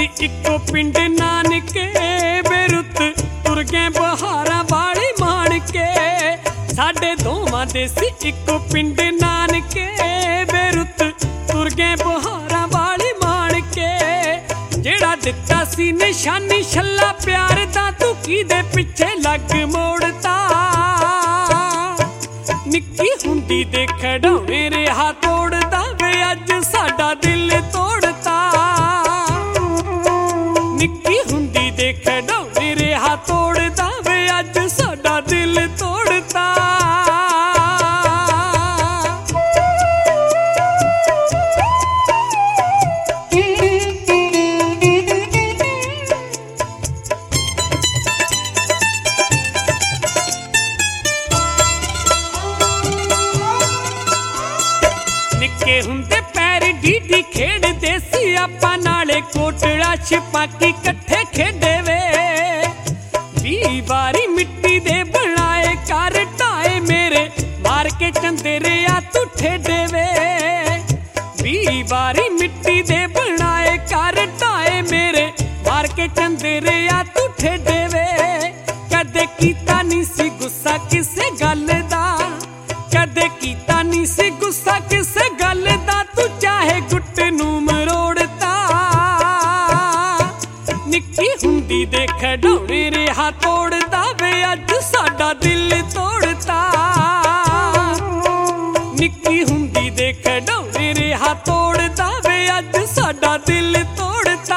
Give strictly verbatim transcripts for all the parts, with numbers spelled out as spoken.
देसी इको पिंड नानके बेरुत तुर गए बहारा वाली मान के। साडे दोवां देसी इको पिंड नानके बेरुत तुर गए बहारा वाली मान के। जेड़ा दिता सी निशानी छल्ला प्यार दा तू किदे पिछे लग मोड़ता। निक्की हुंदी दे खड़ौने रेहा तोड़दा वे अज साडा दिल तोड़ता। निक्की हुंदी दे खड़ौने रेहा तोड़दा वे अज साडा दिल तोड़ता। निक्के हुंदे पैर डीडी खेड़दे सी आपां नाले कोटड़ा छिपाकी कट्ठे खेडे वे। वी वारी मिट्टी दे बनाए कर ढाए मेरे मार के चंदेरे आ तू ठेडे वे। वी वारी मिट्टी दे बनाए कर ढाए मेरे मार के चंदेरे आ तू ठेडे वे। कदे कीता नी सी गुस्सा किसे गल दा, कदे कीता नी सी गुस्सा किसे गल दा तू चाहे गुट नू मरोड़ता। निक्की हुंदी दे खड़ौने रेहा तोड़दा वे अज साडा दिल तोड़ता। निक्की हुंदी दे खड़ौने रेहा तोड़दा वे अज साडा दिल तोड़ता।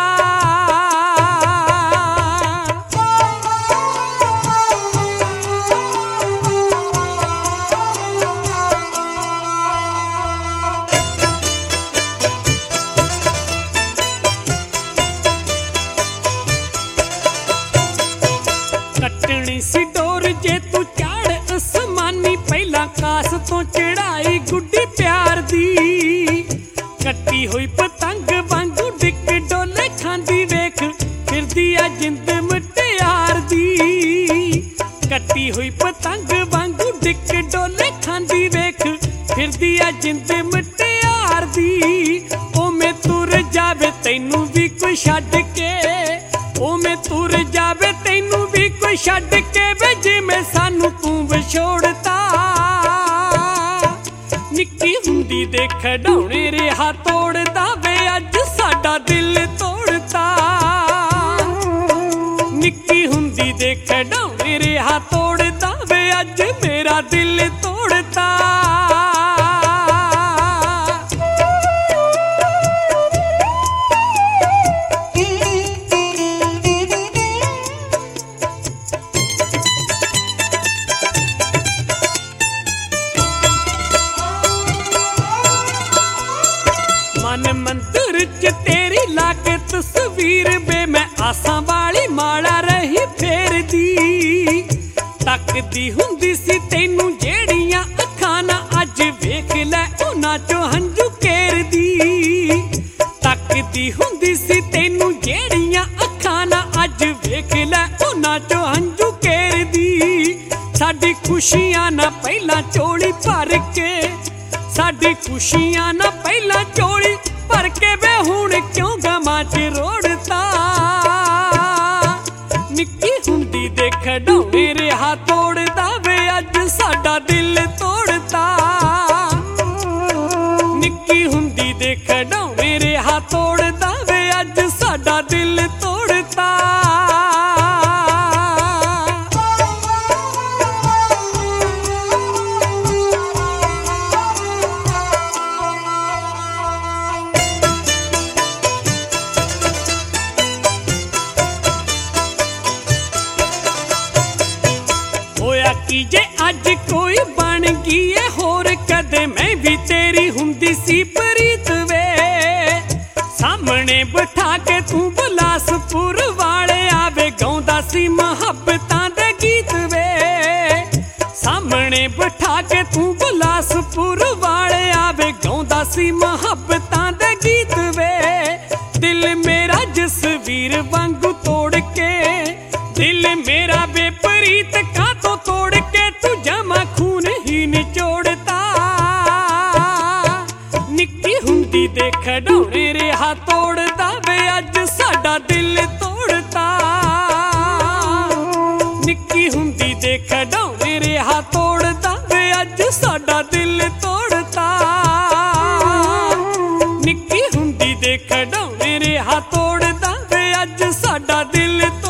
कटनी सी डोर जे तू चाड़ असमानी पहला कास तो चढ़ाई गुड्डी प्यार दी। कट्टी हुई पतंग वांगू डिक डोले खांदी वेख फिरदी आ जिंद मुटियार दी। कट्टी हुई पतंग वांगू डिक डोले खांदी वेख फिरदी आ जिंद मुटियार दी। ओ मैं तुर जावे तैनू भी कोई छड्ड के, ओ मैं तुर जावे तैनू भी कोई छड्ड के वे जिवें सानू तू विछोड़ता। निक्की हुंदी दे खड़ौने रेहा तोड़दा वे अज साडा दिल तोड़ता। निक्की हुंदी दे खड़ौने रेहा तोड़दा वे अज मेरा दिल तोड़ता। मन मंदिर च तेरी लाके तस्वीर बे मैं आसां वाली माला रही फेरदी। तकदी हुंदी सी तैनू जेड़ियां अखां ना अज वेख लै उन्हां चों हंझू केरदी। तकदी हुंदी सी तैनू जेड़ियां अखां ना अज वेख लै उन्हां चों हंझू केरदी। साडी खुशियां ना पहला चोली भर के, साडी खुशियां ना पहला चोली भर के वे हुण क्यों गमां च रोड़ता। निक्की हुंदी दे खड़ौने रेहा तोड़दा वे अज साडा दिल तोड़ता। निक्की हुंदी दे खड़ौने रेहा तोड़दा वे अज साडा दिल तोड़ता। की जे अज कोई बन गई है होर कदे मैं भी तेरी हुंदी सी प्रीत वे। सामने बिठा के तू बिलासपुर वाले आवे गाउंदा सी मुहब्बतां दे गीत वे। सामने बिठा के तू बिलासपुर वाले आवे गाउंदा सी मुहब्बतां दे गीत वे। दिल मेरा जसवीर वांगू तोड़ के, दिल मेरा बेपरीत का तो तोड़ के तू जमा खून ही निचोड़ता। निक्की हुंदी दे खड़ौने रेहा तोड़दा वे अज साडा ਤੋੜਦਾ ਵੇ ਅੱਜ ਸਾਡਾ ਦਿਲ ਤੋੜਤਾ। ਨਿੱਕੀ ਹੁੰਦੀ ਦੇ ਖਿਡੌਣੇ ਰਿਹਾ ਤੋੜਦਾ ਵੇ ਅੱਜ ਸਾਡਾ ਦਿਲ ਤੋੜਤਾ।